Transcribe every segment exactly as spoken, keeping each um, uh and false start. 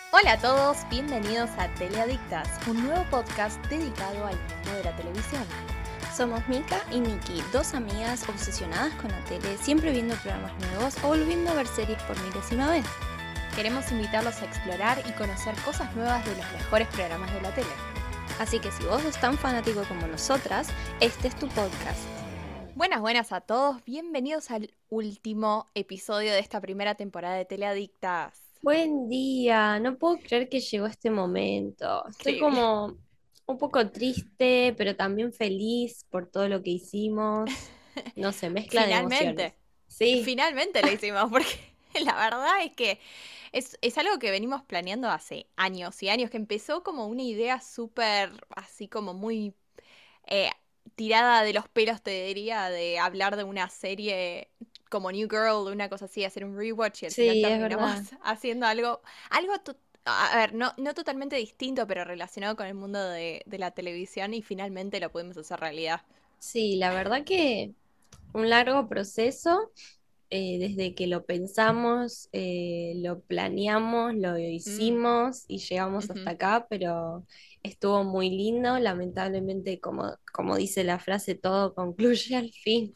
Hola a todos, bienvenidos a Teleadictas, un nuevo podcast dedicado al mundo de la televisión. Somos Mika y Nikki, dos amigas obsesionadas con la tele, siempre viendo programas nuevos o volviendo a ver series por milésima vez. Queremos invitarlos a explorar y conocer cosas nuevas de los mejores programas de la tele. Así que si vos sos tan fanático como nosotras, este es tu podcast. Buenas, buenas a todos, bienvenidos al último episodio de esta primera temporada de Teleadictas. Buen día, no puedo creer que llegó este momento. Estoy Increíble. como un poco triste, pero también feliz por todo lo que hicimos. No sé, mezcla de emociones. Finalmente, Sí, finalmente lo hicimos, porque la verdad es que es, es algo que venimos planeando hace años y años, que empezó como una idea súper, así como muy eh, tirada de los pelos, te diría, de hablar de una serie como New Girl, una cosa así, hacer un rewatch y al final sí, es terminamos verdad. haciendo algo, algo to- a ver, no, no totalmente distinto, pero relacionado con el mundo de, de la televisión y finalmente lo pudimos hacer realidad. Sí, la verdad que un largo proceso. Eh, desde que lo pensamos, eh, lo planeamos, lo Mm, hicimos y llegamos hasta ujú. acá, pero estuvo muy lindo. Lamentablemente, como, como dice la frase, todo concluye al fin.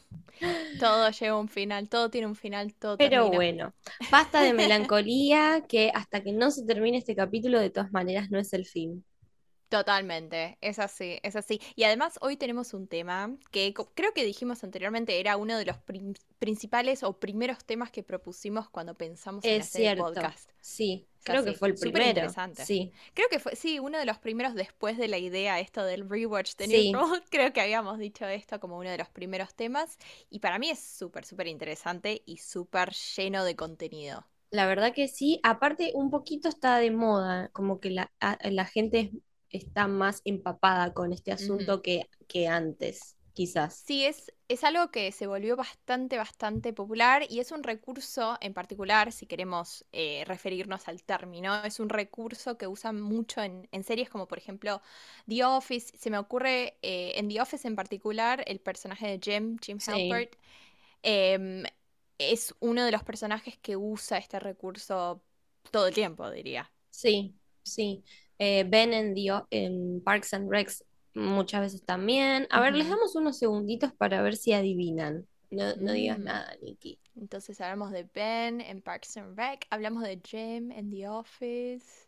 Todo llega a un final, todo tiene un final, todo Pero termina. bueno, basta de melancolía, que hasta que no se termine este capítulo, de todas maneras, no es el fin. Totalmente, es así, es así. Y además hoy tenemos un tema que co- creo que dijimos anteriormente era uno de los prim- principales o primeros temas que propusimos cuando pensamos en Es hacer el cierto, podcast. sí, Es creo que así, fue el súper primero, interesante. sí, Creo que fue, sí, uno de los primeros después de la idea esto del rewatch de New sí. Girl. Creo que habíamos dicho esto como uno de los primeros temas. Y para mí es súper, súper interesante y súper lleno de contenido. La verdad que sí, aparte un poquito está de moda, como que la, a- la gente es- está más empapada con este Ujú. asunto que, que antes, quizás. Sí, es, es algo que se volvió bastante, bastante popular y es un recurso en particular, si queremos eh, referirnos al término, es un recurso que usan mucho en, en series como por ejemplo The Office. Se me ocurre eh, en The Office en particular el personaje de Jim, Jim Sí, Halpert, em, es uno de los personajes que usa este recurso todo el tiempo, diría. sí, sí. Eh, ven en, The O- en Parks and Recs muchas veces también. A ver, les Ujú. damos unos segunditos para ver si adivinan. No, no digas Mm. nada, Nikki. Entonces hablamos de Ben en Parks and Rec, hablamos de Jim en The Office.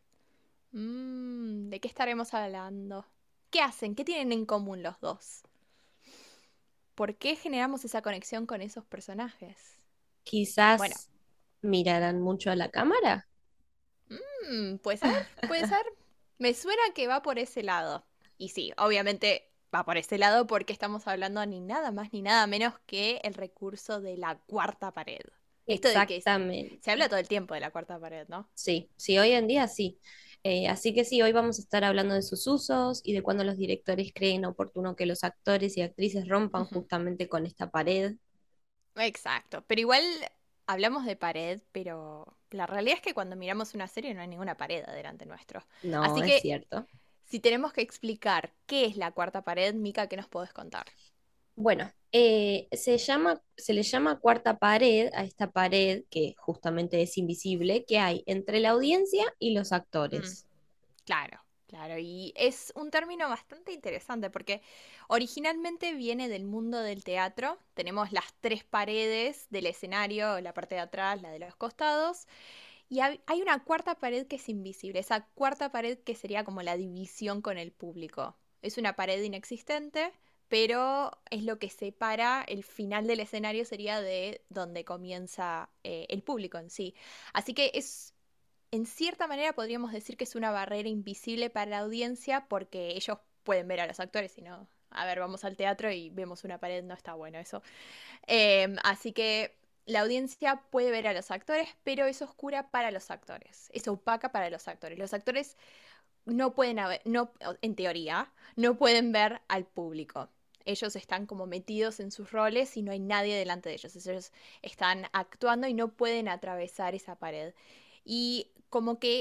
Mm, ¿de qué estaremos hablando? ¿Qué hacen? ¿Qué tienen en común los dos? ¿Por qué generamos esa conexión con esos personajes? Bueno, Quizás mirarán mucho a la cámara. mm, puede ser, puede ser. Me suena que va por ese lado. Y sí, obviamente va por ese lado porque estamos hablando ni nada más ni nada menos que el recurso de la cuarta pared. Esto de que es- se Exactamente. habla todo el tiempo de la cuarta pared, ¿no? Sí, sí, hoy en día sí. Eh, así que sí, hoy vamos a estar hablando de sus usos y de cuándo los directores creen oportuno que los actores y actrices rompan Ujú. justamente con esta pared. Exacto, pero igual hablamos de pared, pero la realidad es que cuando miramos una serie no hay ninguna pared adelante nuestro. No, Así es que cierto. si tenemos que explicar qué es la cuarta pared, Mica, ¿qué nos podés contar? Bueno, eh, se llama, se le llama cuarta pared a esta pared que justamente es invisible que hay entre la audiencia y los Mm, actores. claro, claro, y es un término bastante interesante porque originalmente viene del mundo del teatro. Tenemos las tres paredes del escenario, la parte de atrás, la de los costados. Y hab- hay una cuarta pared que es invisible, esa cuarta pared que sería como la división con el público. Es una pared inexistente, pero es lo que separa el final del escenario sería de donde comienza eh, el público en sí. Así que es, en cierta manera podríamos decir que es una barrera invisible para la audiencia porque ellos pueden ver a los actores y no, a ver, vamos al teatro y vemos una pared, no está bueno eso. Em, así que la audiencia puede ver a los actores, pero es oscura para los actores, es opaca para los actores. Los actores no pueden haber, no, en teoría, no pueden ver al público. Ellos están como metidos en sus roles y no hay nadie delante de ellos. Ellos están actuando y no pueden atravesar esa pared. Y como que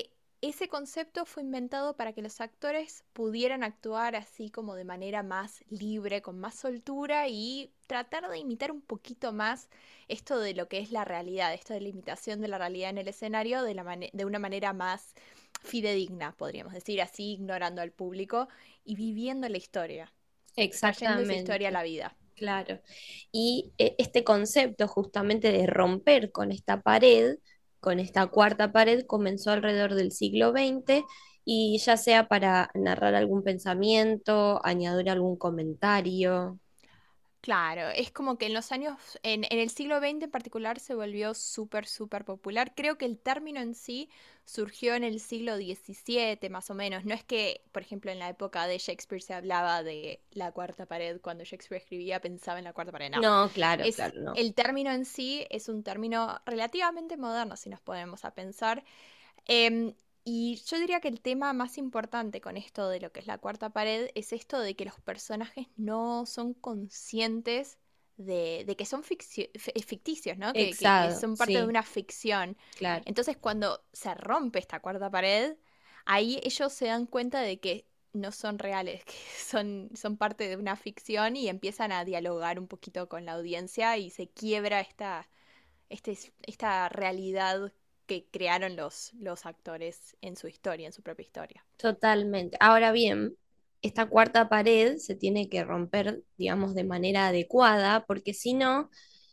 ese concepto fue inventado para que los actores pudieran actuar así como de manera más libre, con más soltura y tratar de imitar un poquito más esto de lo que es la realidad, esto de la imitación de la realidad en el escenario de, la mane- de una manera más fidedigna, podríamos decir así, ignorando al público y viviendo la historia, trayendo esa historia a Exactamente, la vida. claro. Y eh, este concepto justamente de romper con esta pared, con esta cuarta pared, comenzó alrededor del siglo veinte y ya sea para narrar algún pensamiento, añadir algún comentario. Claro, es como que en los años, en, en el siglo veinte en particular se volvió súper, súper popular. Creo que el término en sí surgió en el siglo diecisiete, más o menos. No es que, por ejemplo, en la época de Shakespeare se hablaba de la cuarta pared, cuando Shakespeare escribía pensaba en la cuarta pared. No, No, claro, es, claro, no. el término en sí es un término relativamente moderno, si nos ponemos a pensar. Em, y yo diría que el tema más importante con esto de lo que es la cuarta pared es esto de que los personajes no son conscientes de, de que son ficci- f- eh, ficticios, ¿no? Que, que- que Exado, son parte de sí, una ficción. claro. Entonces, cuando se rompe esta cuarta pared, ahí ellos se dan cuenta de que no son reales, que son, son parte de una ficción y empiezan a dialogar un poquito con la audiencia y se quiebra esta este, esta realidad que crearon los, los actores en su historia, en su propia historia. Totalmente. Ahora bien, esta cuarta pared se tiene que romper, digamos, de manera adecuada, porque si no,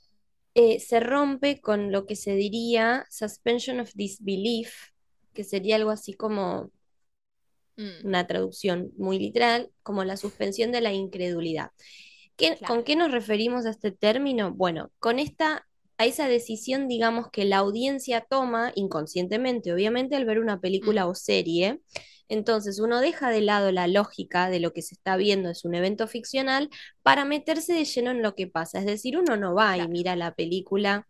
eh, se rompe con lo que se diría suspension of disbelief, que sería algo así como Mm, una traducción muy literal, como la suspensión de la incredulidad. ¿Qué- ¿Con claro. qué nos referimos a este término? Bueno, con esta, a esa decisión, digamos, que la audiencia toma inconscientemente, obviamente, al ver una película Mm, o serie. Entonces, uno deja de lado la lógica de lo que se está viendo, es un evento ficcional, para meterse de lleno en lo que pasa. Es decir, uno no va y claro. mira la película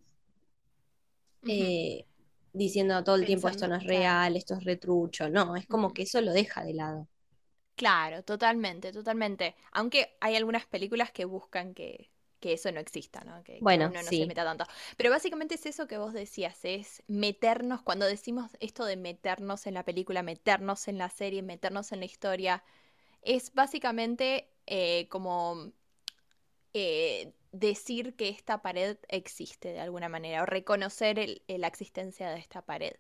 Ujú. eh, diciendo todo el tiempo esto Pensando, no es claro. real, esto es retrucho. No, es como Ujú. que eso lo deja de lado. Claro, totalmente, totalmente. Aunque hay algunas películas que buscan que, que eso no exista, ¿no? Que, que Bueno, uno no se sí. meta tanto. Pero básicamente es eso que vos decías, es meternos, cuando decimos esto de meternos en la película, meternos en la serie, meternos en la historia, es básicamente eh, como eh, decir que esta pared existe de alguna manera o reconocer el- el- la existencia de esta pared.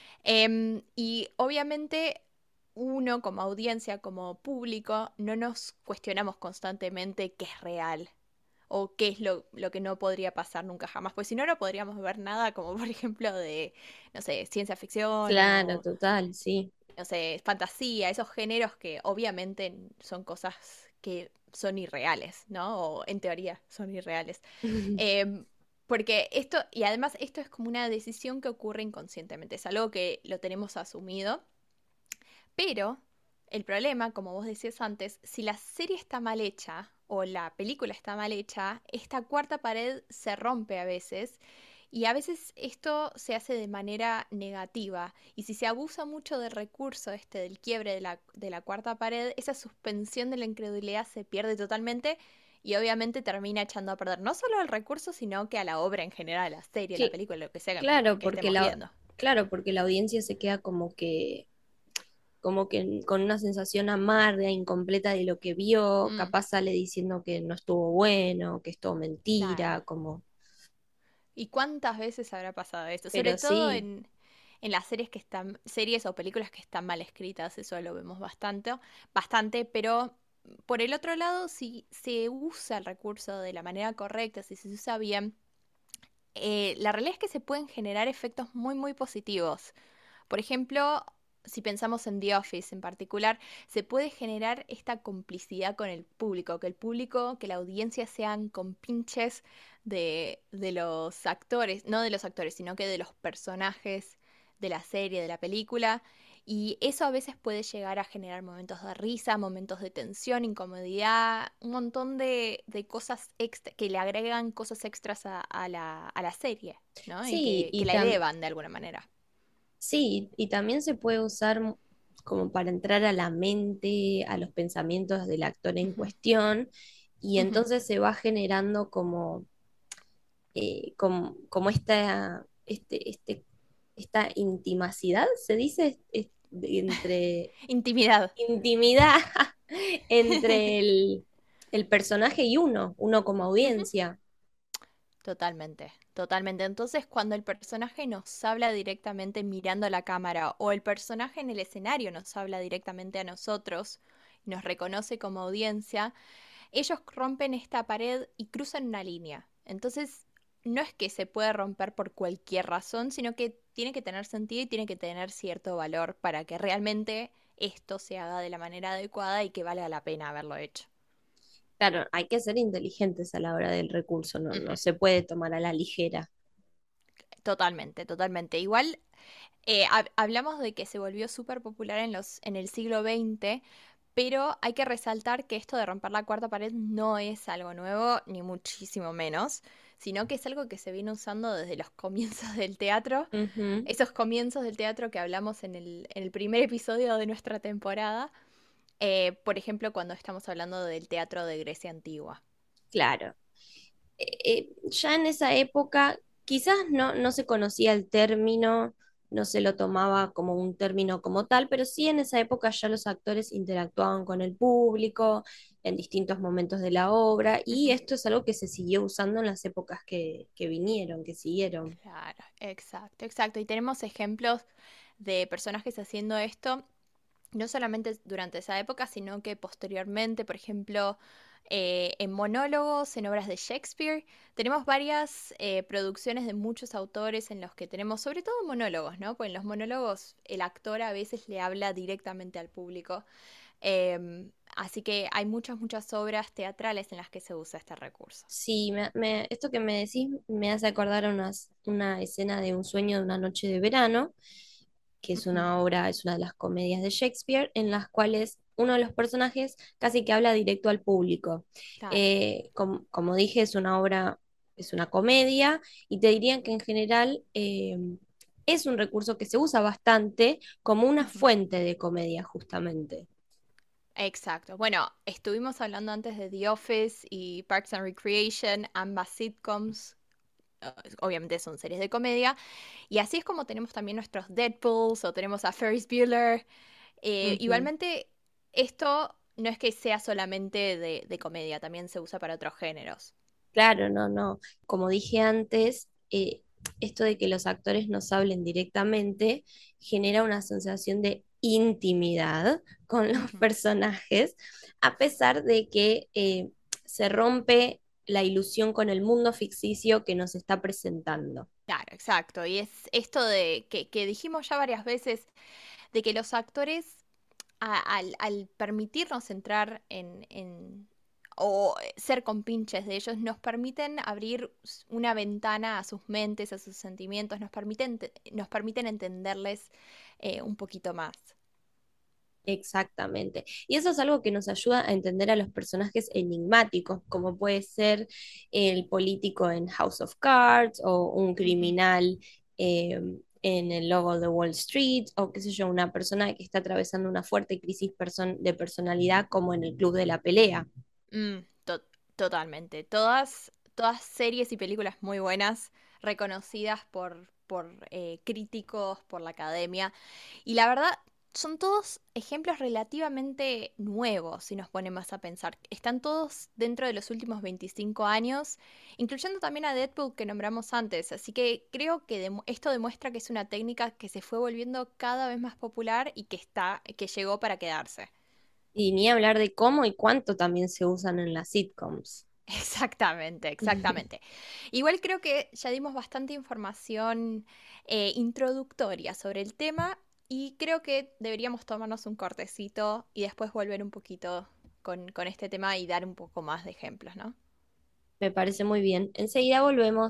Em, y obviamente uno como audiencia, como público, no nos cuestionamos constantemente qué es real o qué es lo, lo que no podría pasar nunca jamás, pues si no, no podríamos ver nada como por ejemplo de, no sé, ciencia ficción Claro, o total, sí. no sé, fantasía, esos géneros que obviamente son cosas que son irreales, ¿no? O en teoría son irreales. Em, Porque esto, y además esto es como una decisión que ocurre inconscientemente, es algo que lo tenemos asumido, pero el problema, como vos decías antes, si la serie está mal hecha o la película está mal hecha, esta cuarta pared se rompe a veces y a veces esto se hace de manera negativa. Y si se abusa mucho del recurso este del quiebre de la, de la cuarta pared, esa suspensión de la incredulidad se pierde totalmente y obviamente termina echando a perder no solo el recurso, sino que a la obra en general, a la serie, la Cl- película, lo que sea que, claro, que porque estemos la, viendo. claro, porque la audiencia se queda como que, como que con una sensación amarga, incompleta de lo que vio, Mm, capaz sale diciendo que no estuvo bueno, que es todo claro. mentira, como, ¿Y cuántas veces habrá pasado esto? Sobre pero todo sí, en, en las series que están, series o películas que están mal escritas, eso lo vemos bastante, bastante, pero por el otro lado, si se usa el recurso de la manera correcta, si se usa bien, eh, la realidad es que se pueden generar efectos muy, muy positivos. Por ejemplo, si pensamos en The Office en particular, se puede generar esta complicidad con el público, que el público, que la audiencia sean compinches de, de los actores, no de los actores, sino que de los personajes de la serie, de la película. Y eso a veces puede llegar a generar momentos de risa, momentos de tensión, incomodidad, un montón de, de cosas extra, que le agregan cosas extras a, a la, a la serie, ¿no? Y sí, que, que y la tam- elevan de alguna manera. sí, y también se puede usar m- como para entrar a la mente, a los pensamientos del actor en Ujú, cuestión, y ujú. entonces se va generando como eh, como, como esta, este, este, esta intimacidad, ¿se dice? Es- de- entre Intimidad. intimidad entre el, el personaje y uno, uno como Ujú. audiencia. Totalmente, totalmente. Entonces, cuando el personaje nos habla directamente mirando a la cámara o el personaje en el escenario nos habla directamente a nosotros y nos reconoce como audiencia, ellos rompen esta pared y cruzan una línea. Entonces, no es que se puede romper por cualquier razón, sino que tiene que tener sentido y tiene que tener cierto valor para que realmente esto se haga de la manera adecuada y que valga la pena haberlo hecho. Claro, hay que ser inteligentes a la hora del recurso, no, no Ujú. se puede tomar a la ligera. Totalmente, totalmente. Igual eh, hab- hablamos de que se volvió súper popular en los, en el siglo veinte, pero hay que resaltar que esto de romper la cuarta pared no es algo nuevo, ni muchísimo menos, sino que es algo que se viene usando desde los comienzos del teatro, Ujú. esos comienzos del teatro que hablamos en el, en el primer episodio de nuestra temporada, eh, por ejemplo, cuando estamos hablando del teatro de Grecia antigua. Claro. Eh, eh, ya en esa época quizás no, no se conocía el término, no se lo tomaba como un término como tal, pero sí en esa época ya los actores interactuaban con el público en distintos momentos de la obra y Ujú. esto es algo que se siguió usando en las épocas que, que vinieron, que siguieron. Claro, exacto, exacto. Y tenemos ejemplos de personajes haciendo esto no solamente durante esa época, sino que posteriormente, por ejemplo, eh, en monólogos, en obras de Shakespeare, tenemos varias eh, producciones de muchos autores en los que tenemos, sobre todo monólogos, ¿no? Pues en los monólogos el actor a veces le habla directamente al público. Em, así que hay muchas, muchas obras teatrales en las que se usa este recurso. Sí, me- me- esto que me decís me hace acordar a unas- una escena de Un sueño de una noche de verano, que es Ujú. una obra, es una de las comedias de Shakespeare, en las cuales uno de los personajes casi que habla directo al público. Claro. Eh, com- como dije, es una obra, es una comedia, y te dirían que en general eh, es un recurso que se usa bastante como una Ujú. fuente de comedia, justamente. Exacto. Bueno, estuvimos hablando antes de The Office y Parks and Recreation, ambas sitcoms, eh, obviamente son series de comedia, y así es como tenemos también nuestros Deadpools o tenemos a Ferris Bueller. Eh, Ujú. igualmente, esto no es que sea solamente de, de comedia, también se usa para otros géneros. Claro, no, no. Como dije antes, eh, esto de que los actores nos hablen directamente genera una sensación de intimidad con los Ujú. personajes, a pesar de que eh, se rompe la ilusión con el mundo ficticio que nos está presentando. Claro, exacto. Y es esto de que, que dijimos ya varias veces, de que los actores, a- al, al permitirnos entrar en, en- o ser compinches de ellos, nos permiten abrir s- una ventana a sus mentes, a sus sentimientos, nos permiten, te- nos permiten entenderles eh, un poquito más. Exactamente. Y eso es algo que nos ayuda a entender a los personajes enigmáticos, como puede ser el político en House of Cards o un Ujú. criminal eh, en el Lobo de Wall Street o qué sé yo, una persona que está atravesando una fuerte crisis person de personalidad como en el Club de la Pelea. Mm, to- totalmente. Todas, todas series y películas muy buenas, reconocidas por, por eh, críticos, por la academia. Y la verdad, son todos ejemplos relativamente nuevos, si nos ponemos a pensar. Están todos dentro de los últimos veinticinco años, incluyendo también a Deadpool que nombramos antes. Así que creo que demu- esto demuestra que es una técnica que se fue volviendo cada vez más popular y que está, que llegó para quedarse. Y ni hablar de cómo y cuánto también se usan en las sitcoms. Exactamente, exactamente. Igual creo que ya dimos bastante información eh, introductoria sobre el tema y creo que deberíamos tomarnos un cortecito y después volver un poquito con, con este tema y dar un poco más de ejemplos, ¿no? Me parece muy bien. Enseguida volvemos.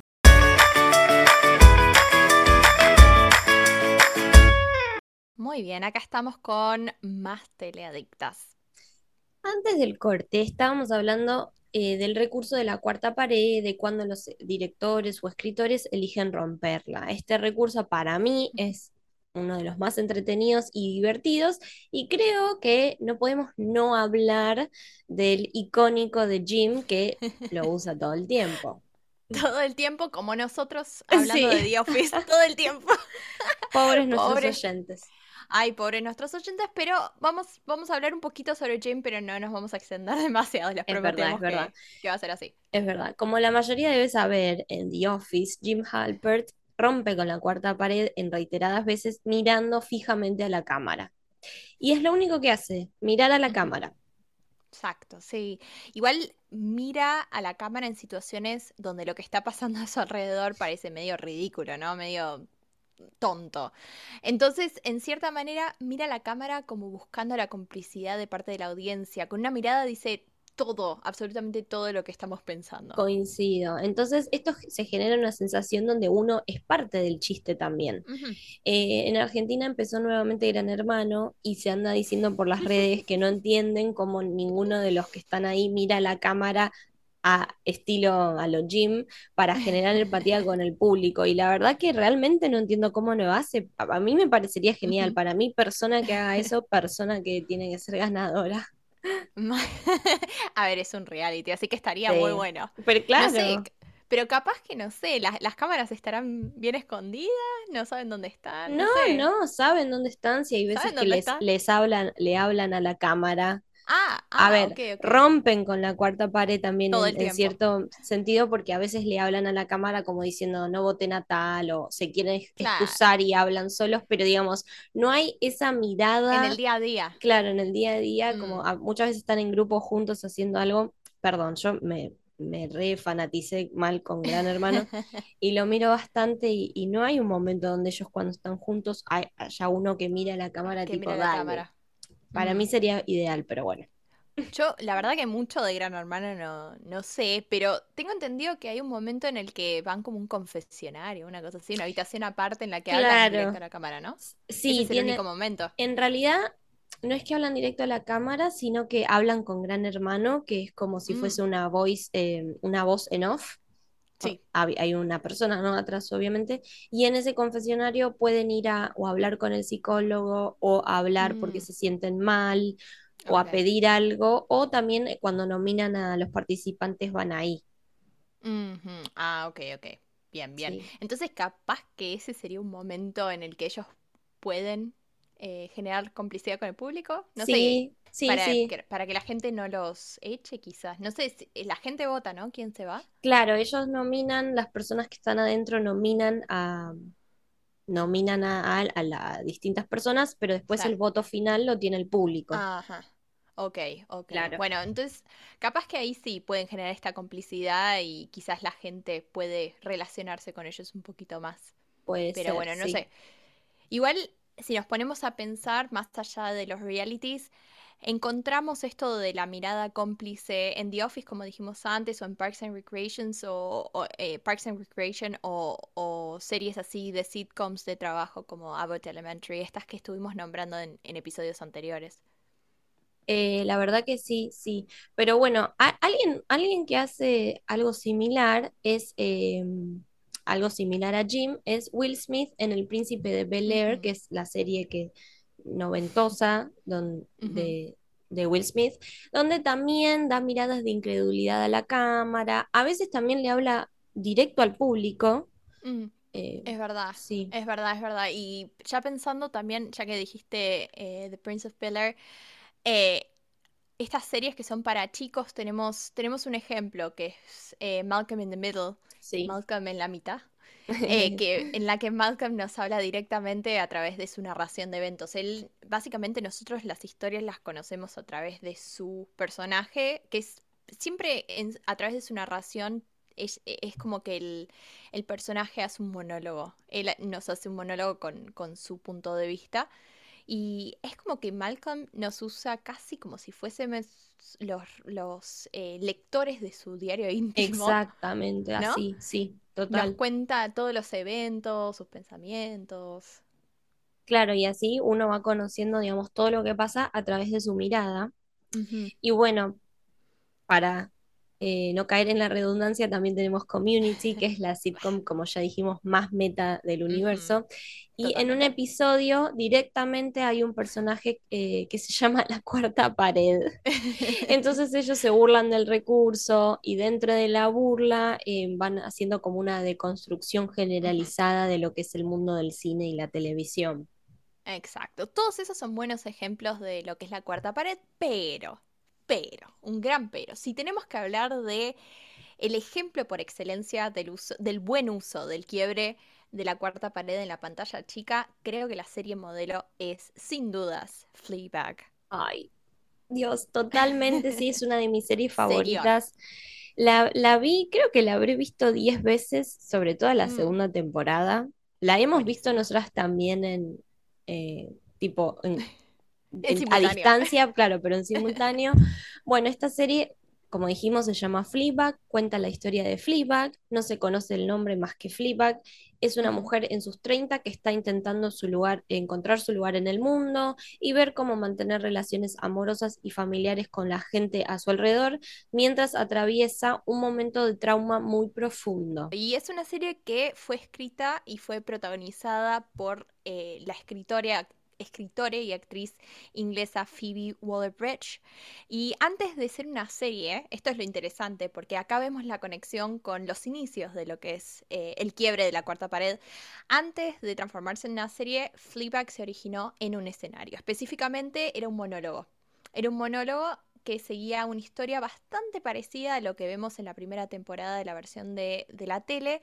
Muy bien, acá estamos con más teleadictas. Antes del corte, estábamos hablando eh, del recurso de la cuarta pared, de cuando los directores o escritores eligen romperla. Este recurso para mí es uno de los más entretenidos y divertidos, y creo que no podemos no hablar del icónico de Jim que lo usa todo el tiempo. Todo el tiempo, como nosotros hablando Sí, de The Office, todo el tiempo. pobres nuestros Pobre. oyentes. Ay, pobre nuestros oyentes, pero vamos, vamos a hablar un poquito sobre Jim, pero no nos vamos a extender demasiado, les Es verdad, es prometemos verdad, que, que va a ser así. es verdad. Como la mayoría debe saber, en The Office, Jim Halpert rompe con la cuarta pared en reiteradas veces mirando fijamente a la cámara. Y es lo único que hace, mirar a la Ujú. cámara. Exacto, sí. Igual mira a la cámara en situaciones donde lo que está pasando a su alrededor parece medio ridículo, ¿no? Medio tonto. Entonces, en cierta manera, mira a la cámara como buscando la complicidad de parte de la audiencia. Con una mirada dice todo, absolutamente todo lo que estamos pensando. Coincido. Entonces, esto se genera una sensación donde uno es parte del chiste también. Ujú. Eh, en Argentina empezó nuevamente Gran Hermano y se anda diciendo por las redes que no entienden cómo ninguno de los que están ahí mira la cámara a estilo a lo Jim para generar empatía con el público. Y la verdad que realmente no entiendo cómo lo hace. A, a mí me parecería genial. Ujú. Para mí, persona que haga eso, persona que tiene que ser ganadora. A ver, es un reality, así que estaría muy Sí. bueno. Pero No sé, claro. c- pero capaz que no sé, las, las cámaras estarán bien escondidas, no saben dónde están, No, no sé. no, saben dónde están, si hay veces ¿Saben que dónde les, están? les hablan, le hablan a la cámara. Ah, A ah, ver, ok, ok. rompen con la cuarta pared también Todo en, el en tiempo. cierto sentido, porque a veces le hablan a la cámara como diciendo no voten a tal, o se quieren ex- Claro, excusar y hablan solos, pero digamos, no hay esa en el mirada, día a día. claro, en el día a día, como Mm. a- muchas veces están en grupo juntos haciendo algo. Perdón, yo me, me re fanaticé mal con Gran Hermano y lo miro bastante y, y no hay un momento donde ellos cuando están juntos hay- haya uno que mira a la cámara Que tipo, mira la dale. cámara. Para Mm. mí sería ideal, pero bueno. Yo, la verdad que mucho de Gran Hermano no, no sé, pero tengo entendido que hay un momento en el que van como un confesionario, una cosa así, una habitación aparte en la que hablan directo Claro, a la cámara, ¿no? s- Ese sí, es el único tiene, momento. en realidad no es que hablan directo a la cámara, sino que hablan con Gran Hermano, que es como si Mm, fuese una voice, eh, una voz en off. por- sí, hab- Hay una persona, ¿no? Atrás, obviamente, y en ese confesionario pueden ir a o hablar con el psicólogo o a hablar porque mm, se sienten mal o a ok. pedir algo, o también eh, cuando nominan a los participantes van ahí. Ujú. Ah, ok, ok. Bien, bien. Sí, Entonces, capaz que ese sería un momento en el que ellos pueden eh, generar complicidad con el público. No sé, sí, sí, para sí. que, para que la gente no los eche, quizás. No sé, si- la gente vota, ¿no? ¿Quién se va? Claro, ellos nominan, las personas que están adentro nominan a, nominan a, a, a las distintas personas, pero Sí. después el voto final lo tiene el público. Ajá. Ok, ok. Claro. Bueno, entonces, capaz que ahí sí pueden generar esta complicidad y quizás la gente puede relacionarse con ellos un poquito más. Puede Pero ser, bueno, no sí. sé. Igual, si nos ponemos a pensar más allá de los realities, encontramos esto de la mirada cómplice en The Office, como dijimos antes, o en Parks and Recreations o, o, eh, Parks and Recreation o, o series así de sitcoms de trabajo como Abbott Elementary, estas que estuvimos nombrando en, en episodios anteriores. Eh, la verdad que sí, sí. Pero bueno, a- alguien, alguien que hace algo similar es eh, algo similar a Jim, es Will Smith en El Príncipe de Bel-Air, Ujú, que es la serie que noventosa don- ujú, de, de Will Smith, donde también da miradas de incredulidad a la cámara. A veces también le habla directo al público. mm. eh, Es verdad, sí, es verdad, es verdad. Y ya pensando también, ya que dijiste eh, The Prince of Bel-Air, eh, estas series que son para chicos, tenemos, tenemos un ejemplo que es eh, Malcolm in the Middle, sí. Malcolm en la mitad, eh, que, en la que Malcolm nos habla directamente a través de su narración de eventos. Él, básicamente nosotros las historias las conocemos a través de su personaje, que es siempre en- a través de su narración. Es, es como que el, el personaje hace un monólogo. Él nos hace un monólogo con, con su punto de vista. Y es como que Malcolm nos usa casi como si fuésemos los, los eh, lectores de su diario íntimo, Exactamente, ¿no? así, sí, Nos total. cuenta todos los eventos, sus pensamientos. Claro, y así uno va conociendo, digamos, todo lo que pasa a través de su mirada. Ujú, Y bueno, para eh, no caer en la redundancia, también tenemos Community, que es la sitcom, como ya dijimos, más meta del ujú, universo. Y en un totalmente. episodio directamente hay un personaje eh, que se llama La Cuarta Pared. Entonces ellos se burlan del recurso y dentro de la burla eh, van haciendo como una deconstrucción Ujú. generalizada de lo que es el mundo del cine y la televisión. Exacto. Todos esos son buenos ejemplos de lo que es la cuarta pared, pero, pero, un gran pero. Si tenemos que hablar de el ejemplo por excelencia del uso, del buen uso del quiebre de la cuarta pared en la pantalla chica, creo que la serie modelo es, sin dudas, Fleabag. Ay, Dios, totalmente, sí, es una de mis series Señor. favoritas. La, la vi, creo que la habré visto diez veces, sobre todo la Mm, segunda temporada. La hemos visto buenísima. nosotras también en, eh, tipo, en En en- a simultáneo. distancia, claro, pero en simultáneo. Bueno, esta serie, como dijimos, se llama Fleabag, cuenta la historia de Fleabag, no se conoce el nombre más que Fleabag. Es una Ujú. mujer en sus treinta que está intentando su lugar, encontrar su lugar en el mundo y ver cómo mantener relaciones amorosas y familiares con la gente a su alrededor, mientras atraviesa un momento de trauma muy profundo. Y es una serie que fue escrita y fue protagonizada por eh, la escritora, escritora y actriz inglesa Phoebe Waller-Bridge. Y antes de ser una serie, esto es lo interesante, porque acá vemos la conexión con los inicios de lo que es eh, el quiebre de la cuarta pared. Antes de transformarse en una serie, Fleabag se originó en un escenario. Específicamente era un monólogo. Era un monólogo que seguía una historia bastante parecida a lo que vemos en la primera temporada de la versión de, de la tele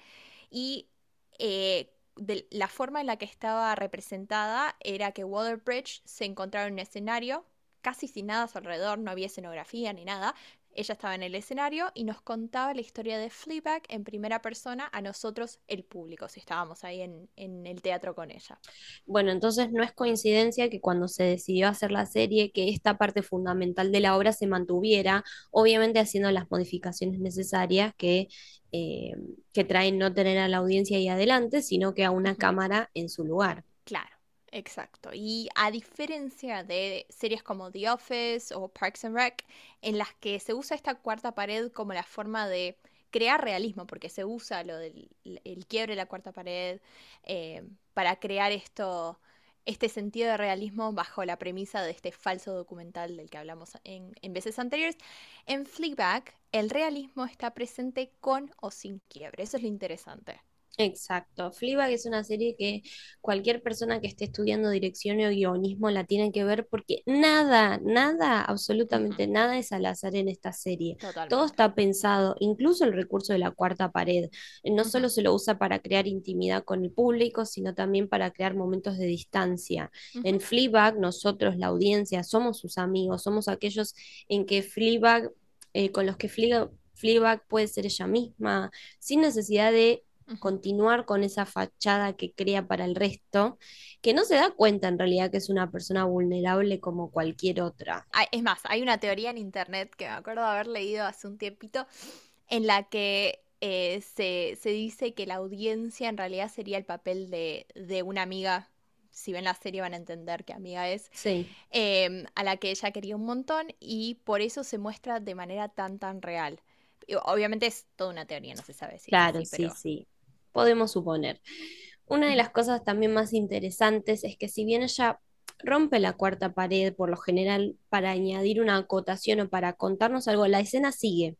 y eh, de la forma en la que estaba representada era que Water-Bridge se encontraba en un escenario casi sin nada a su alrededor, no había escenografía ni nada. Ella estaba en el escenario y nos contaba la historia de Fleabag en primera persona a nosotros, el público, si estábamos ahí en, en el teatro con ella. Bueno, entonces no es coincidencia que cuando se decidió hacer la serie, que esta parte fundamental de la obra se mantuviera, obviamente haciendo las modificaciones necesarias que, eh, que traen no tener a la audiencia ahí adelante, sino que a una Ujú. cámara en su lugar. Claro, exacto. Y a diferencia de series como The Office o Parks and Rec, en las que se usa esta cuarta pared como la forma de crear realismo, porque se usa lo del el quiebre de la cuarta pared eh, para crear esto, este sentido de realismo bajo la premisa de este falso documental del que hablamos en, en veces anteriores. En Fleabag, el realismo está presente con o sin quiebre. Eso es lo interesante. Exacto. Fleabag es una serie que cualquier persona que esté estudiando dirección o guionismo la tiene que ver porque nada, nada, Ujú. absolutamente nada es al azar en esta serie. Todo Totalmente. está pensado, incluso el recurso de la cuarta pared. No Ujú, solo se lo usa para crear intimidad con el público, sino también para crear momentos de distancia. ujú, En Fleabag, nosotros, la audiencia, somos sus amigos, somos aquellos en que Fleabag, eh, con los que Fleabag, Fleabag puede ser ella misma, sin necesidad de ujú. continuar con esa fachada que crea para el resto, que no se da cuenta en realidad que es una persona vulnerable como cualquier otra. Hay- Es más, hay una teoría en internet que me acuerdo de haber leído hace un tiempito, en la que eh, se, se dice que la audiencia en realidad sería el papel de, de una amiga, si ven la serie van a entender qué amiga es, Sí, em, a la que ella quería un montón y por eso se muestra de manera tan tan real. Y obviamente es toda una teoría, no se sabe si es claro, así, sí, pero... sí. Podemos suponer. Una de Ujú, las cosas también más interesantes es que si bien ella rompe la cuarta pared por lo general para añadir una acotación o para contarnos algo, la escena sigue.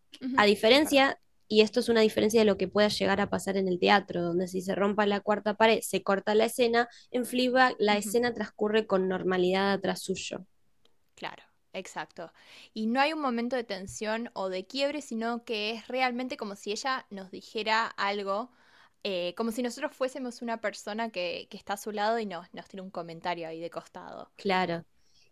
A ujú, es verdad. diferencia, y esto es una diferencia de lo que pueda llegar a pasar en el teatro, donde si se rompa la cuarta pared, se corta la escena, en Fleabag la Ujú. escena transcurre con normalidad atrás suyo. Claro, exacto. Y no hay un momento de tensión o de quiebre, sino que es realmente como si ella nos dijera algo, eh, como si nosotros fuésemos una persona que, que está a su lado y nos, nos tiene un comentario ahí de costado. Claro.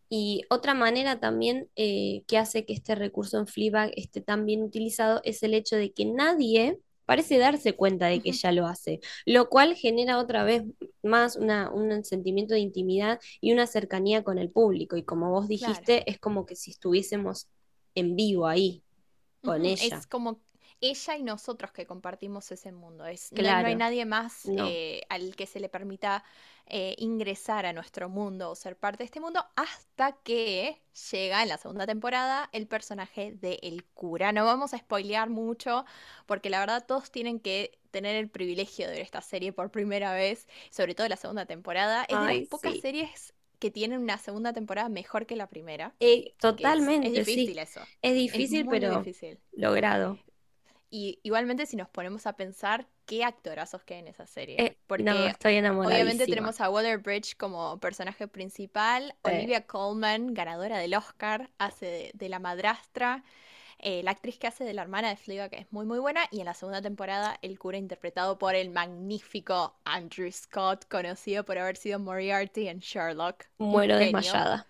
Y otra manera también eh, que hace que este recurso en Fleabag esté tan bien utilizado es el hecho de que nadie parece darse cuenta de que Ujú, ella lo hace, lo cual genera otra vez más una, un sentimiento de intimidad y una cercanía con el público. Y como vos claro. dijiste, es como que si estuviésemos en vivo ahí con Ujú, ella. es como ella y nosotros que compartimos ese mundo. Es, no, hay- no hay Claro, nadie más no. eh, al que se le permita eh, ingresar a nuestro mundo o ser parte de este mundo hasta que llega en la segunda temporada el personaje de El Cura. No vamos a spoilear mucho porque la verdad todos tienen que tener el privilegio de ver esta serie por primera vez, sobre todo la segunda temporada. Es de las Ay, pocas sí. series que tienen una segunda temporada mejor que la primera, Eh, que es, es totalmente, sí. difícil eso. Es Es difícil, muy, muy pero difícil. logrado. Y igualmente si nos ponemos a pensar, qué actorazos que hay en esa serie. Eh, no, Porque estoy obviamente enamoradísima. tenemos a Waller-Bridge como personaje principal, Eh, Olivia Colman, ganadora del Oscar, hace de, de la madrastra, eh, la actriz que hace de la hermana de Fleabag, que es muy muy buena, y en la segunda temporada el cura interpretado por el magnífico Andrew Scott, conocido por haber sido Moriarty en Sherlock, un muero genio, desmayada.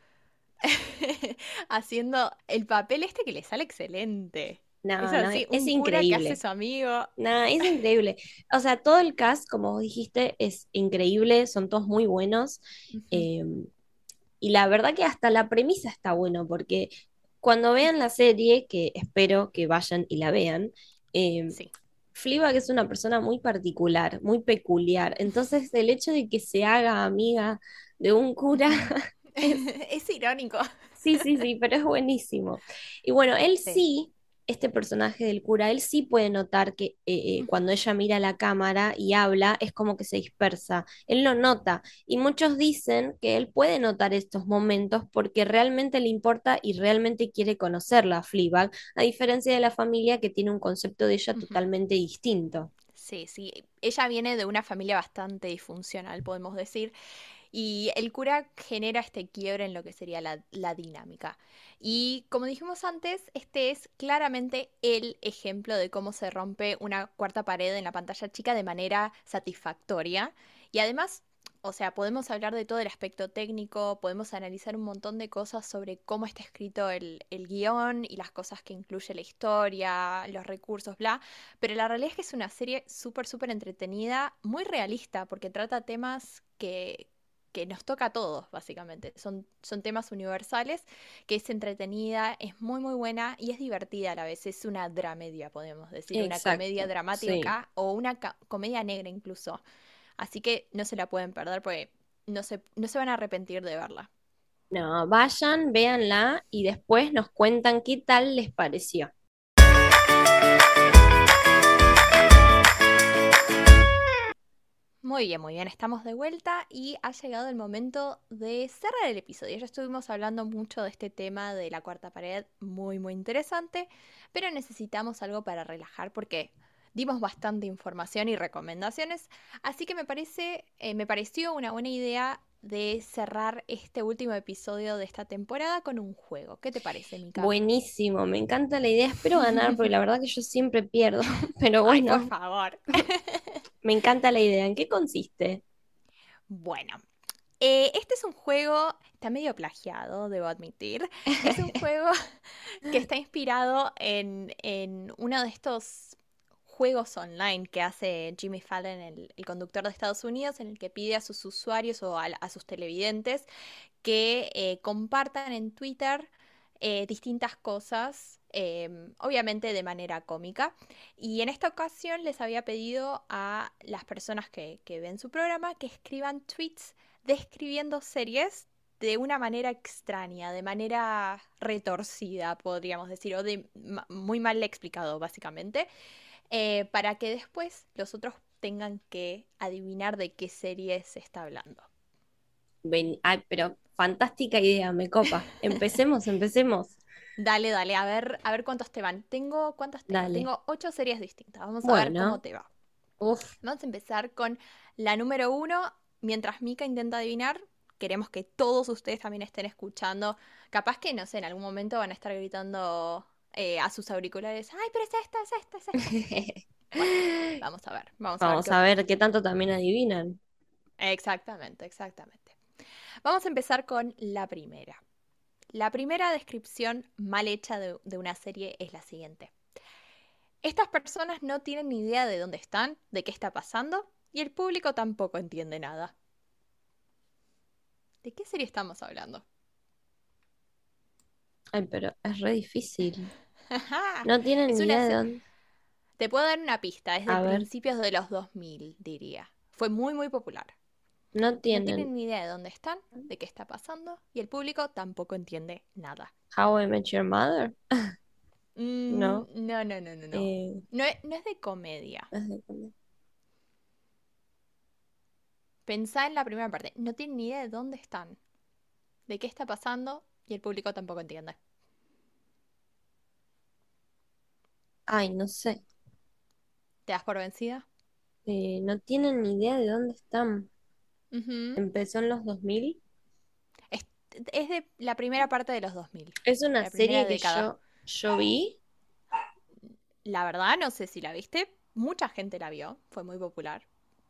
haciendo el papel este que le sale excelente. Es No, no, así, es un cura que hace increíble. su amigo. No, es increíble. O sea, todo el cast, como vos dijiste, es increíble, son todos muy buenos. Ujú. eh, y la verdad que hasta la premisa está bueno, porque cuando vean la serie, que espero que vayan y la vean, eh, Sí. Fleabag es una persona muy particular, muy peculiar. Entonces, el hecho de que se haga amiga de un cura Ujú. es Es irónico. sí, sí, sí, pero es buenísimo. Y bueno, él Sí. sí, este personaje del cura, él sí puede notar que eh, eh, cuando Ujú. ella mira la cámara y habla, es como que se dispersa. Él lo nota. Y muchos dicen que él puede notar estos momentos porque realmente le importa y realmente quiere conocerla a Fleabag, a diferencia de la familia que tiene un concepto de ella Ujú. totalmente distinto. Sí, sí. Ella viene de una familia bastante disfuncional, podemos decir. Y el cura genera este quiebre en lo que sería la, la dinámica. Y como dijimos antes, este es claramente el ejemplo de cómo se rompe una cuarta pared en la pantalla chica de manera satisfactoria. Y además, o sea, podemos hablar de todo el aspecto técnico, podemos analizar un montón de cosas sobre cómo está escrito el, el guión y las cosas que incluye la historia, los recursos, bla. Pero la realidad es que es una serie súper, súper entretenida, muy realista, porque trata temas que, que nos toca a todos, básicamente. Son, son temas universales, que es entretenida, es muy, muy buena y es divertida a la vez. Es una dramedia, podemos decir, una comedia Exacto, sí. dramática o una ca- comedia negra incluso. Así que no se la pueden perder porque no se, no se van a arrepentir de verla. No, vayan, véanla y después nos cuentan qué tal les pareció. Muy bien, muy bien, estamos de vuelta y ha llegado el momento de cerrar el episodio. Ya estuvimos hablando mucho de este tema de la cuarta pared, muy, muy interesante, pero necesitamos algo para relajar porque dimos bastante información y recomendaciones, así que me parece, eh, me pareció una buena idea de cerrar este último episodio de esta temporada con un juego. ¿Qué te parece, Mika? Buenísimo, me encanta la idea. Espero ganar porque la verdad que yo siempre pierdo, pero Ay, por bueno, favor. me encanta la idea. ¿En qué consiste? Bueno, Eh, este es un juego, está medio plagiado, debo admitir. Es un juego que está inspirado en, en uno de estos juegos online que hace Jimmy Fallon, el, el conductor de Estados Unidos, en el que pide a sus usuarios o a, a sus televidentes que eh, compartan en Twitter eh, distintas cosas, em, obviamente de manera cómica. Y en esta ocasión les había pedido a las personas que, que ven su programa que escriban tweets describiendo series de una manera extraña, de manera retorcida, podríamos decir, o de ma- muy mal explicado, básicamente, eh, para que después los otros tengan que adivinar de qué serie se está hablando. Ven- ay, pero fantástica idea, me copa. Empecemos, empecemos. Dale, dale, a ver, a ver cuántos te van. Tengo, ¿cuántos tengo? Dale. Tengo ocho series distintas. Vamos a ver cómo Bueno, te va. uff, Vamos a empezar con la número uno. Mientras Mika intenta adivinar, queremos que todos ustedes también estén escuchando. Capaz que, no sé, en algún momento van a estar gritando eh, a sus auriculares, ¡ay, pero es esta, es esta, es esta! Bueno, vamos a ver, vamos a ver vamos qué a ver opinan. qué tanto también adivinan. Exactamente, exactamente. Vamos a empezar con la primera. La primera descripción mal hecha de, de una serie es la siguiente. Estas personas no tienen ni idea de dónde están, de qué está pasando, y el público tampoco entiende nada. ¿De qué serie estamos hablando? Ay, pero es re difícil. No tienen Es ni una... idea de se- dónde. Te puedo dar una pista, es de A ver, principios de los dos mil, diría. Fue muy, muy popular. no No tienen tienen ni idea de dónde están, de qué está pasando, y el público tampoco entiende nada. How I Met Your Mother. Mm, No. no, no, no, no, no. Eh, No es, no es de comedia. es de comer. Pensá en la primera parte. No tienen ni idea de dónde están, de qué está pasando, y el público tampoco entiende. Ay, no sé. ¿Te das por vencida? Eh, no tienen ni idea de dónde están. Ujú. Empezó en los dos mil. Es, es de la primera parte de los dos mil, Es una la primera serie que década. yo, yo vi. La verdad, no sé si la viste. Mucha gente la vio, fue muy popular,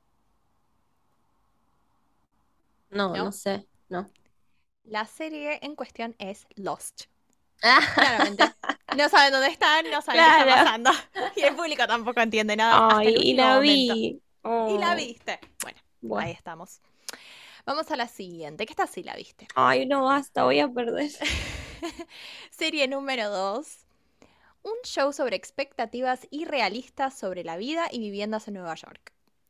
No, no ¿no? sé, no. La serie en cuestión es Lost. Ah, Claramente. No saben dónde están, no saben qué está claro. pasando. Y el público tampoco entiende nada hasta Ay, el y último la momento. vi. Y la Oh, viste. Bueno, ahí bueno. estamos. Vamos a la siguiente, que esta sí la viste. Ay, no basta, voy a perder. Serie número dos. Un show sobre expectativas irrealistas sobre la vida y viviendas en Nueva York.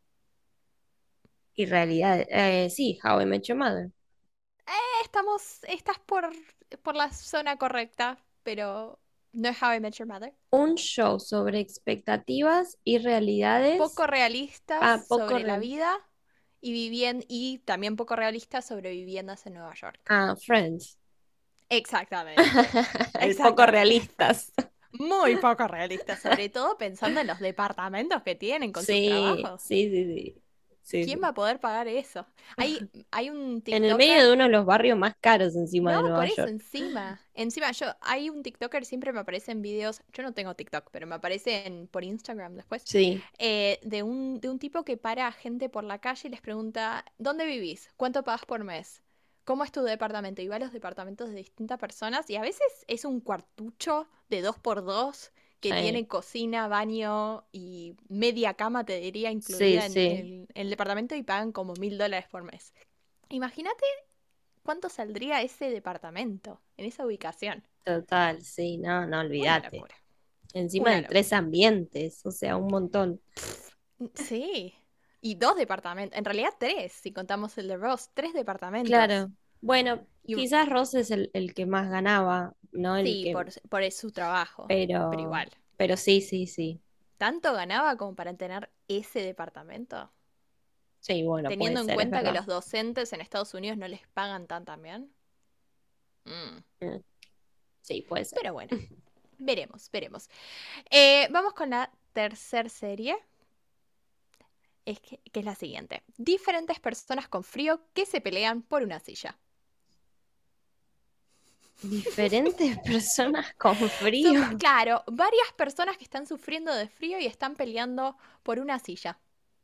Y realidad, eh, sí, How I Met Your Mother. Estamos, estás por, por la zona correcta, pero no es How I Met Your Mother. Un show sobre expectativas y realidades. Poco realistas Ah, poco sobre la real. vida y vivien- y también poco realistas sobre viviendas en Nueva York. Ah, Friends. Exactamente, El poco exactamente. realistas. Muy poco realistas, sobre todo pensando en los departamentos que tienen con sus Sí, trabajos. sí, sí, sí. Sí, ¿Quién va sí. a poder pagar eso? Hay, hay un En el medio TikToker. de uno de los barrios más caros encima No, de por Nueva eso, York. encima. Encima, yo, hay un TikToker, siempre me aparecen videos, yo no tengo TikTok, pero me aparecen por Instagram después, Sí, eh, de un, de un tipo que para a gente por la calle y les pregunta, ¿dónde vivís? ¿Cuánto pagas por mes? ¿Cómo es tu departamento? Y va a los departamentos de distintas personas y a veces es un cuartucho de dos por dos que sí, tiene cocina, baño y media cama, te diría, sí, incluida en, sí. en el departamento y pagan como mil dólares por mes. Imagínate cuánto saldría ese departamento en esa ubicación. Total, sí, no, no, Una olvídate. locura, Encima una de tres locura. ambientes, o sea, un montón. Mm, sí. Y dos departamentos, en realidad tres, si contamos el de Ross, tres departamentos. Claro. Bueno, Y quizás Ross es el, el que más ganaba, ¿no? El sí, que, por, por su trabajo, pero pero, igual. pero sí, sí, sí. ¿Tanto ganaba como para tener ese departamento? Sí, bueno, puede Teniendo en ser, es cuenta que verdad. los docentes en Estados Unidos no les pagan tan también. Mm, Mm, sí, puede ser. pero bueno, veremos, veremos. Eh, vamos con la tercer serie. Es que, que es la siguiente. Diferentes personas con frío que se pelean por una silla. Diferentes personas con Son, frío. claro, varias personas que están sufriendo de frío y están peleando por una silla.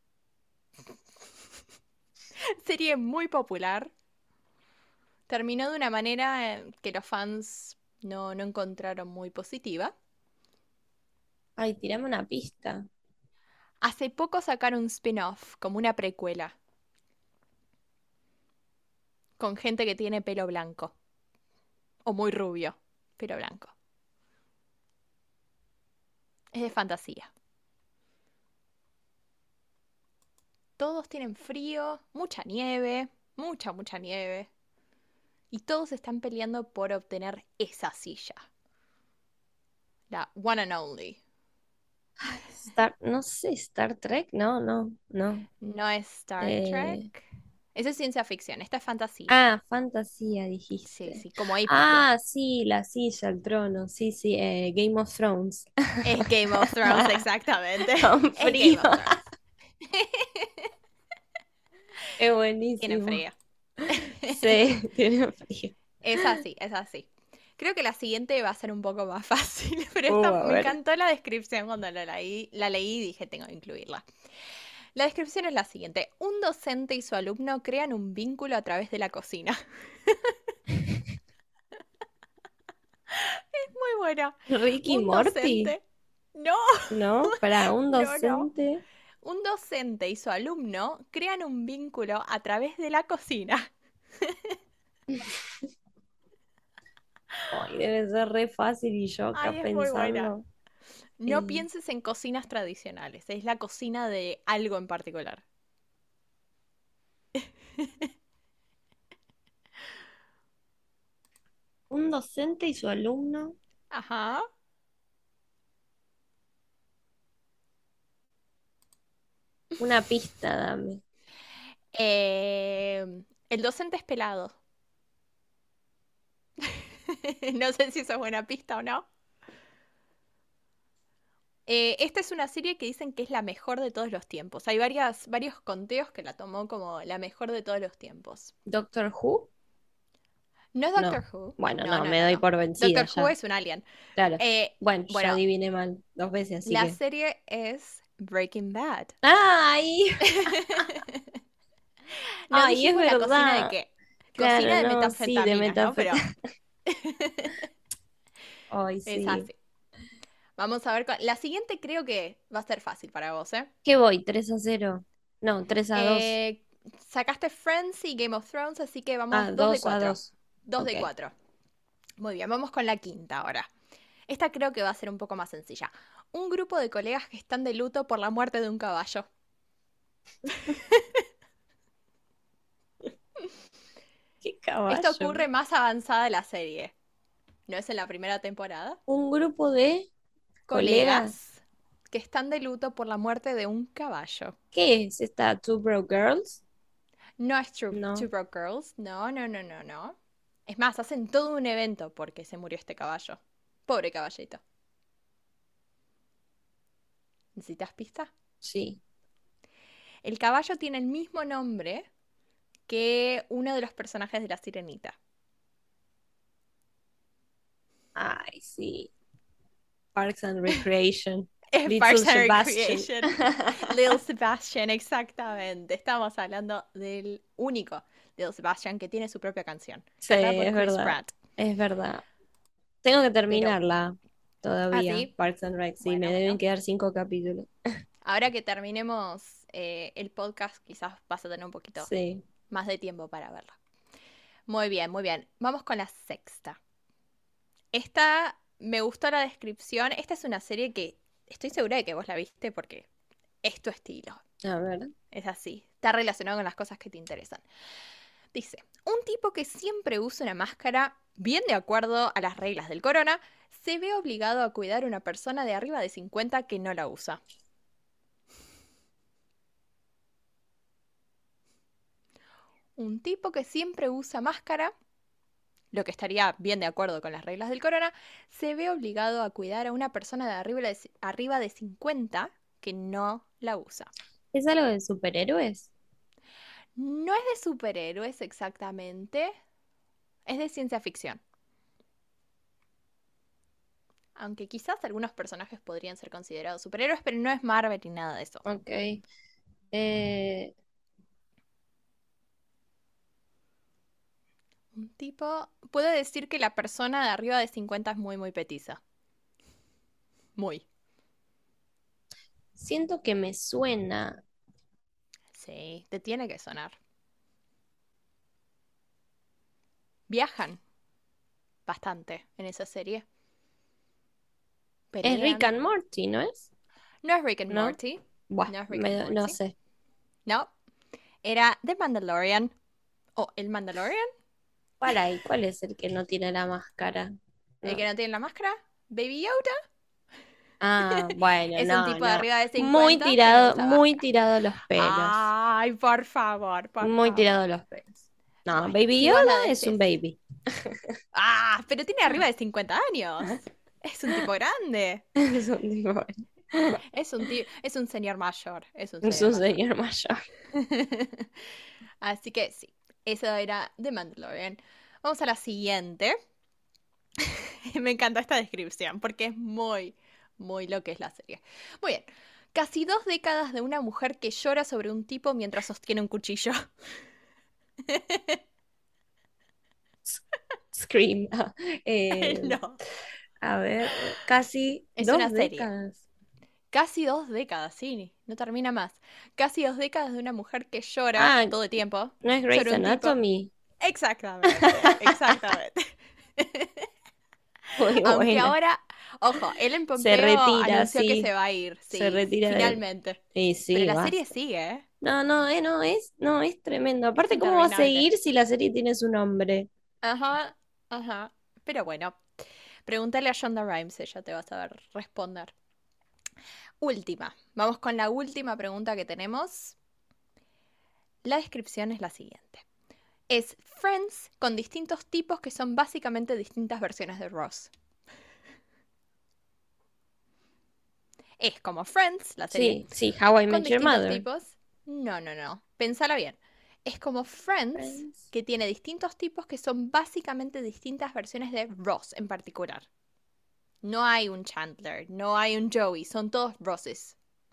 Serie muy popular. Terminó de una manera eh, que los fans no, no encontraron muy positiva. Ay, tirame una pista. Hace poco sacaron un spin-off, como una precuela, con gente que tiene pelo blanco. O muy rubio, pelo blanco. Es de fantasía. Todos tienen frío, mucha nieve, mucha, mucha nieve. Y todos están peleando por obtener esa silla. La one and only. Star, no sé, Star Trek, no, no, no. No es Star Trek. Eh, Eso es ciencia ficción, esta es fantasía. ah, fantasía, Sí, dijiste. sí, como épico. Ah, sí, la silla, el trono, sí, sí, eh, Game of Thrones. Es Game of Thrones, exactamente. Con Es frío. Game of Thrones. Es Tienen buenísimo. frío. Sí, tiene frío. Es así, es así. Creo que la siguiente va a ser un poco más fácil, pero esta Uh, a me ver. encantó la descripción cuando la leí, la leí y dije tengo que incluirla. La descripción es la siguiente. Un docente y su alumno crean un vínculo a través de la cocina. Muy buena. Ricky Un Morty, docente. No, ¿no? Para un no, no. docente. Un docente y su alumno crean un vínculo a través de la cocina. Ay, debe ser re fácil y yo acá Ay, es muy buena. pensando. No eh, pienses en cocinas tradicionales, es la cocina de algo en particular. un docente y su alumno. Ajá. Una pista, dame. Eh, el docente es pelado. No sé si eso es buena pista o no. Eh, esta es una serie que dicen que es la mejor de todos los tiempos. Hay varias, varios conteos que la tomó como la mejor de todos los tiempos. ¿Doctor Who? No es No. Doctor Who. Bueno, No, no, no, me no, doy no. por vencida Doctor Who ya. es un alien. Claro. Eh, Bueno, ya bueno, adiviné mal dos veces, así la que. serie es Breaking Bad. ¡Ay! No ¡Ay, es dijimos la cocina de verdad! qué. Claro, Cocina de no, sí, de metanfetaminas, ¿no? Pero metanfetamina. Ay, es sí. así. Vamos a ver. con- La siguiente creo que va a ser fácil para vos, ¿eh? ¿Qué voy? ¿Tres a cero? No, tres a dos. Eh, Sacaste Friends y Game of Thrones, así que vamos Ah, dos de dos a cuatro. dos. Dos Ok. de cuatro. Muy bien, vamos con la quinta ahora. Esta creo que va a ser un poco más sencilla. Un grupo de colegas que están de luto por la muerte de un caballo. ¡Qué Esto caballo! ocurre más avanzada de la serie. ¿No es en la primera temporada? Un grupo de colegas. Colegas que están de luto por la muerte de un caballo. ¿Qué es esta Two Broke Girls? No es True, Two No. Broke Girls. No, no, no, no, no. Es más, hacen todo un evento porque se murió este caballo. Pobre caballito. ¿Necesitas pista? Sí. El caballo tiene el mismo nombre que uno de los personajes de La Sirenita. Ay, sí. Parks and Recreation. Es Little Parks and Sebastian. Recreation. Little Sebastian, exactamente. Estamos hablando del único Little Sebastian que tiene su propia canción, Sí, cantada por es Chris verdad. Pratt. Es verdad. Tengo que Pero, terminarla ah, todavía. sí, Parks and Rec. Sí, bueno, me deben bueno. quedar cinco capítulos. Ahora que terminemos eh, el podcast, quizás vas a tener un poquito Sí. más de tiempo para verla. Muy bien, muy bien. Vamos con la sexta. Esta me gustó la descripción. Esta es una serie que estoy segura de que vos la viste porque es tu estilo. A ver. Es así. Está relacionado con las cosas que te interesan. Dice, un tipo que siempre usa una máscara, bien de acuerdo a las reglas del corona, se ve obligado a cuidar a una persona de arriba de cincuenta que no la usa. Un tipo que siempre usa máscara, lo que estaría bien de acuerdo con las reglas del corona, se ve obligado a cuidar a una persona de arriba de, arriba de cincuenta que no la usa. ¿Es algo de superhéroes? No es de superhéroes exactamente, es de ciencia ficción. Aunque quizás algunos personajes podrían ser considerados superhéroes, pero no es Marvel ni nada de eso. Ok. Eh, Un tipo... Puedo decir que la persona de arriba de cincuenta es muy, muy petiza. Muy. siento que me suena. Sí, te tiene que sonar. Viajan bastante en esa serie. Es Rick Pelean. and Morty, ¿no es? No es Rick and ¿No? Morty. Buah, No es Rick and me- no Morty. sé. No. Era The Mandalorian. ¿O El Mandalorian? Para ahí, ¿cuál es el que no tiene la máscara? El No. que no tiene la máscara. Baby Yoda. Ah, bueno, Es un no, tipo de no. arriba de Muy cincuenta que no tirado, usa muy máscara. tirado los pelos. Ay, por favor, por Muy favor. tirado los pelos. No, Bueno, Baby si vos la Yoda es un decís. baby. Ah, pero tiene arriba de cincuenta años. Es un tipo grande. Es un tipo- Es un ti- es un señor mayor. Es un es señor un mayor. señor mayor. Así que sí, eso era The Mandalorian. Vamos a la siguiente. Me encanta esta descripción porque es muy, muy lo que es la serie. Muy bien. Casi dos décadas de una mujer que llora sobre un tipo mientras sostiene un cuchillo. Scream. Eh, No, a ver, casi es una dos serie. décadas. Casi dos décadas, sí, no termina más. Casi dos décadas de una mujer que llora Ah, todo el tiempo ¿no es Grey's sobre un tipo. Anatomy? Exactamente, exactamente. Muy Aunque buena. ahora, ojo, Ellen Se Pompeo retira, anunció que sí. se va a ir, Se sí, retira de... finalmente. Y Pero sí, la serie basta. sigue, ¿eh? No, no, eh, no, es, no, es tremendo. Es Aparte, ¿cómo va a interminable. seguir si la serie tiene su nombre? Ajá, ajá. Pero bueno, pregúntale a Shonda Rhimes, ella te va a saber responder. Última. Vamos con la última pregunta que tenemos. La descripción es la siguiente. Es Friends con distintos tipos que son básicamente distintas versiones de Ross. Es como Friends, la serie, Sí, sí, How I con Met Your distintos Mother. tipos. No, no, no. Pensala bien. Es como Friends, Friends. que tiene distintos tipos que son básicamente distintas versiones de Ross en particular. No hay un Chandler, no hay un Joey, son todos Rosses.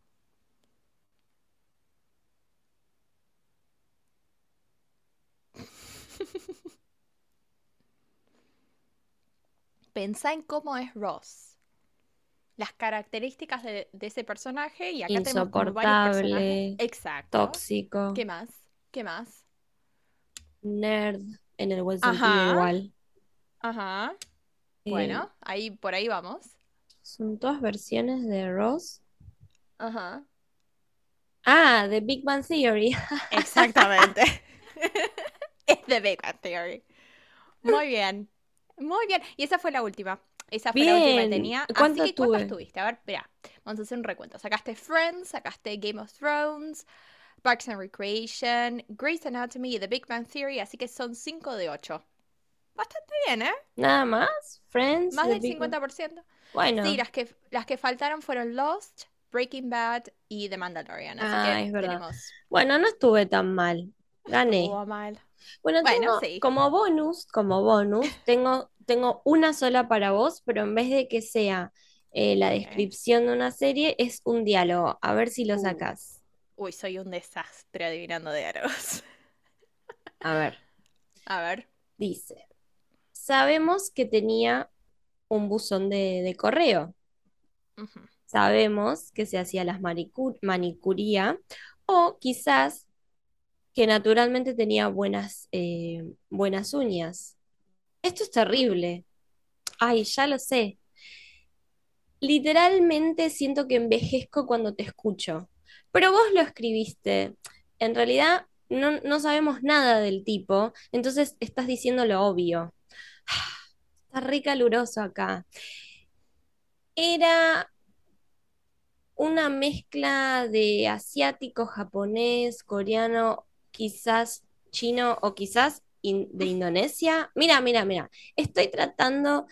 Pensá en cómo es Ross, las características de, de ese personaje, y acá tenemos como varios personajes. Insoportable, Exacto. tóxico, ¿Qué más? ¿Qué más? nerd, en el buen sentido Ajá, igual. ajá. Eh, Bueno, ahí por ahí vamos. son todas versiones de Ross. Ajá. Ah, de Big Bang Theory. Exactamente. Es de Big Bang Theory. Muy bien. Muy bien. Y esa fue la última. Esa fue la última que Bien, tenía. Así ¿cuánto que, ¿cuántas tuve? tuviste? A ver, espera. Vamos a hacer un recuento. Sacaste Friends, sacaste Game of Thrones, Parks and Recreation, Grey's Anatomy y The Big Bang Theory. Así que son cinco de ocho. Bastante bien, ¿eh? Nada más. Friends, Más The del Big Bang. cincuenta por ciento. Sí, Bueno, las que, las que faltaron fueron Lost, Breaking Bad y The Mandalorian. Así ah, que es verdad. tenemos... Bueno, no estuve tan mal. Gané. Estuvo mal. Bueno, Bueno, tengo sí. como bonus, como bonus, tengo, tengo una sola para vos, pero en vez de que sea eh, la Ok. descripción de una serie, es un diálogo. A ver si lo Uh. sacás. Uy, soy un desastre adivinando diálogos. A ver, A ver. dice, sabemos que tenía un buzón de, de correo. Ujú. Sabemos que se hacía las maricu- manicuría o quizás que naturalmente tenía buenas, eh, buenas uñas. Esto es Mm. terrible. Ay, ya lo sé. Literalmente siento que envejezco cuando te escucho. Pero vos lo escribiste. En realidad no, no sabemos nada del tipo, entonces estás diciendo lo obvio. Está re caluroso acá. Era una mezcla de asiático, japonés, coreano, quizás chino o quizás in- de Indonesia. Mira, mira, mira. Estoy tratando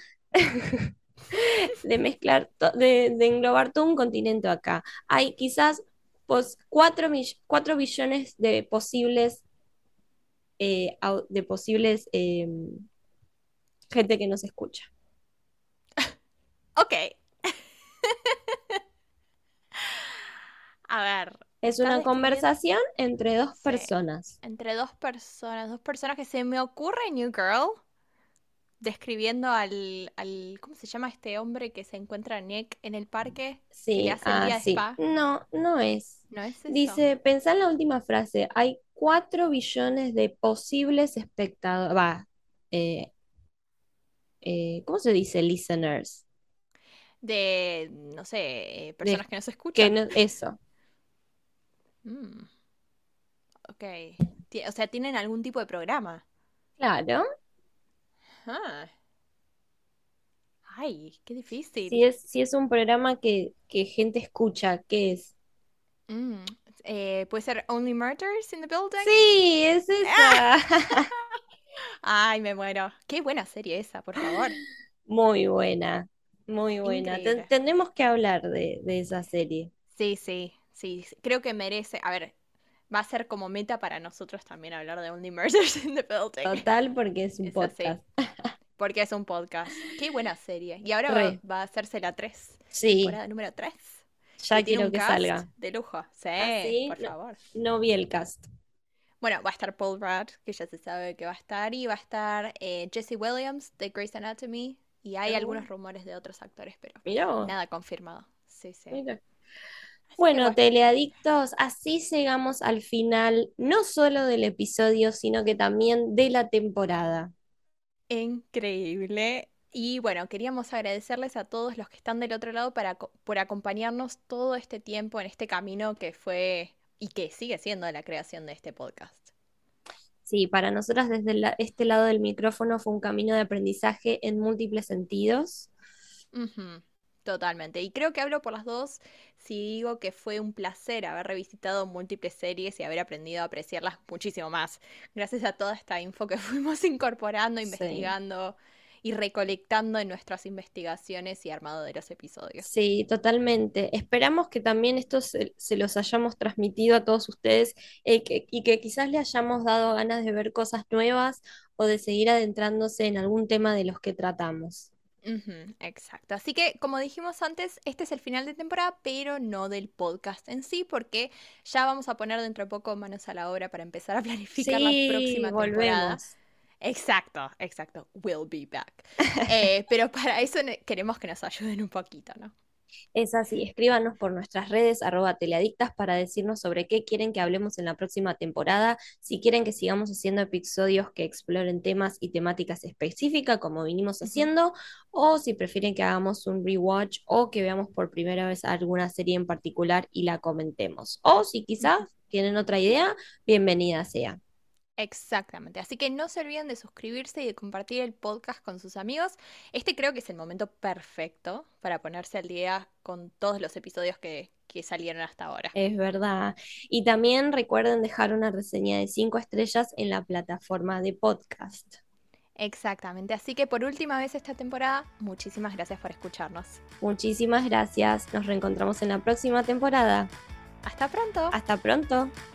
de mezclar, to- de, de englobar todo un continente acá. Hay quizás pues, cuatro, mill- cuatro billones de posibles, eh, au- de posibles eh, gente que nos escucha. Ok. A ver, me Es estás una describiendo. conversación entre dos Sí. personas. Entre dos personas. Dos personas que se me ocurre New Girl. Describiendo al, al. ¿Cómo se llama este hombre que se encuentra a Nick en el parque? Que le Sí, hace el ah, día de sí. spa. No, no es. ¿No es eso? Dice, pensá en la última frase. Hay cuatro billones de posibles espectadores. Va, eh, eh, ¿cómo se dice? Listeners. De. No sé. eh, De, personas que no se que escuchan. no, eso. Mm, ok. Ti- O sea, tienen algún tipo de programa. Claro. Ah. Ay, qué Si difícil. es, si es un programa que, que gente escucha, ¿qué es? Mm, eh, ¿puede ser Only Murders in the Building? Sí, es ¡Ah! esa. Ay, me muero. Qué buena serie esa, por favor. Muy buena, muy buena. Ten- Increíble. tendremos que hablar de, de esa serie. Sí, sí, sí. sí, Creo que merece. A ver, va a ser como meta para nosotros también hablar de Only Murders in the Building. Total, porque es un Es así. podcast. Porque es un podcast. Qué buena serie. Y ahora va, Re, va a hacerse la tres, sí, temporada número tres. Y ya tiene quiero un que cast salga. de lujo. Sí, Así, por no, favor. no vi el cast. Bueno, va a estar Paul Rudd, que ya se sabe que va a estar, y va a estar eh, Jesse Williams de Grey's Anatomy, y hay Oh, algunos rumores de otros actores, pero mira vos, nada confirmado. Sí, sí. mira. Así que Bueno, bueno, teleadictos, así llegamos al final, no solo del episodio, sino que también de la temporada. increíble. Y bueno, queríamos agradecerles a todos los que están del otro lado para, co- por acompañarnos todo este tiempo en este camino que fue y que sigue siendo la creación de este podcast. Sí, para nosotras desde la- este lado del micrófono fue un camino de aprendizaje en múltiples sentidos. Ujú, totalmente. Y creo que hablo por las dos si digo que fue un placer haber revisitado múltiples series y haber aprendido a apreciarlas muchísimo más. Gracias a toda esta info que fuimos incorporando, Sí. investigando y recolectando en nuestras investigaciones y armado de los episodios. Sí, totalmente. Esperamos que también esto se, se los hayamos transmitido a todos ustedes eh, que- y que quizás le hayamos dado ganas de ver cosas nuevas o de seguir adentrándose en algún tema de los que tratamos. Ujú, exacto. Así que, como dijimos antes, este es el final de temporada, pero no del podcast en sí, porque ya vamos a poner dentro de poco manos a la obra para empezar a planificar la Sí, próxima temporada. volvemos. Exacto, exacto. We'll be back. Eh, pero para eso ne- queremos que nos ayuden un poquito, ¿no? Es así, escríbanos por nuestras redes arroba teleadictas para decirnos sobre qué quieren que hablemos en la próxima temporada, si quieren que sigamos haciendo episodios que exploren temas y temáticas específicas como vinimos Ujú, haciendo, o si prefieren que hagamos un rewatch o que veamos por primera vez alguna serie en particular y la comentemos. O si quizás ujú. tienen otra idea, bienvenida sea. Exactamente. Así que no se olviden de suscribirse y de compartir el podcast con sus amigos. Este creo que es el momento perfecto para ponerse al día con todos los episodios que, que salieron hasta ahora. Es verdad. Y también recuerden dejar una reseña de cinco estrellas en la plataforma de podcast. Exactamente. Así que por última vez esta temporada, muchísimas gracias por escucharnos. Muchísimas gracias. Nos reencontramos en la próxima temporada. Hasta pronto. Hasta pronto.